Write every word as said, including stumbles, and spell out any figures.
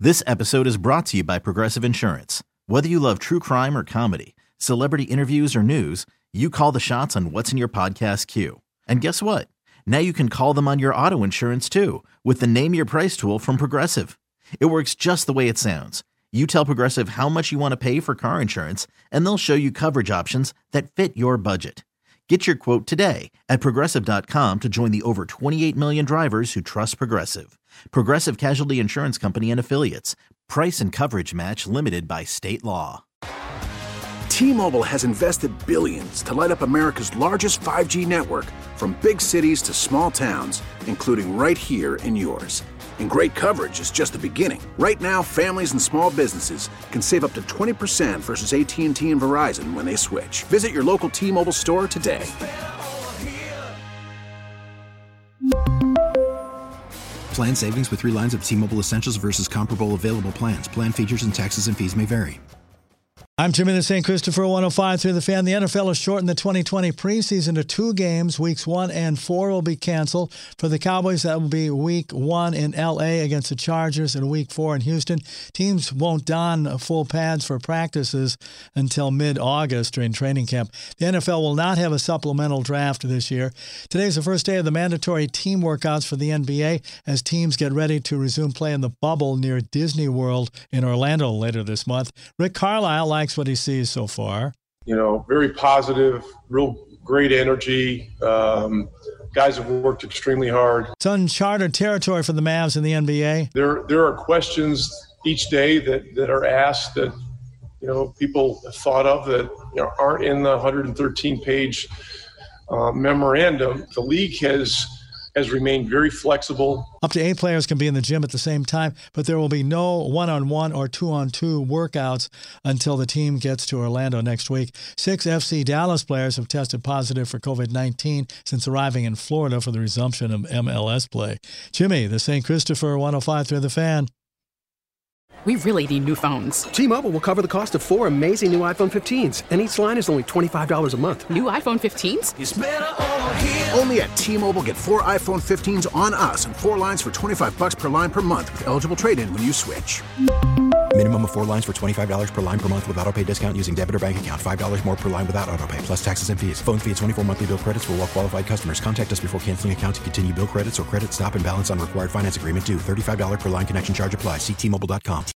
This episode is brought to you by Progressive Insurance. Whether you love true crime or comedy, celebrity interviews or news, you call the shots on what's in your podcast queue. And guess what? Now you can call them on your auto insurance too with the Name Your Price tool from Progressive. It works just the way it sounds. You tell Progressive how much you want to pay for car insurance, and they'll show you coverage options that fit your budget. Get your quote today at Progressive dot com to join the over twenty-eight million drivers who trust Progressive. Progressive Casualty Insurance Company and Affiliates. Price and coverage match limited by state law. T-Mobile has invested billions to light up America's largest five G network, from big cities to small towns, including right here in yours. And great coverage is just the beginning. Right now, families and small businesses can save up to twenty percent versus A T and T and Verizon when they switch. Visit your local T-Mobile store today. Plan savings with three lines of T-Mobile Essentials versus comparable available plans. Plan features and taxes and fees may vary. I'm Jimmy the Saint Christopher, one oh five through the Fan. The N F L has shortened the twenty twenty preseason to two games. Weeks one and four will be canceled. For the Cowboys, that will be week one in L A against the Chargers and week four in Houston. Teams won't don full pads for practices until mid-August during training camp. The N F L will not have a supplemental draft this year. Today is the first day of the mandatory team workouts for the N B A as teams get ready to resume play in the bubble near Disney World in Orlando later this month. Rick Carlisle likes what he sees so far. You know, very positive, real great energy. Um, guys have worked extremely hard. It's uncharted territory for the Mavs in the N B A. There, there are questions each day that, that are asked that, you know, people have thought of that, you know, aren't in the one hundred thirteen page uh, memorandum. The league has has remained very flexible. Up to eight players can be in the gym at the same time, but there will be no one-on-one or two-on-two workouts until the team gets to Orlando next week. Six F C Dallas players have tested positive for covid nineteen since arriving in Florida for the resumption of M L S play. Jimmy, the Saint Christopher, one oh five through the Fan. We really need new phones. T-Mobile will cover the cost of four amazing new iPhone fifteens, and each line is only twenty-five dollars a month. New iPhone fifteens? It's better over here. Only at T-Mobile, get four iPhone fifteens on us and four lines for twenty-five dollars per line per month with eligible trade-in when you switch. Minimum of four lines for twenty-five dollars per line per month with autopay discount using debit or bank account. five dollars more per line without autopay, plus taxes and fees. Phone fee at twenty-four monthly bill credits for well-qualified customers. Contact us before canceling account to continue bill credits or credit stop and balance on required finance agreement due. thirty-five dollars per line connection charge applies. See T Mobile dot com.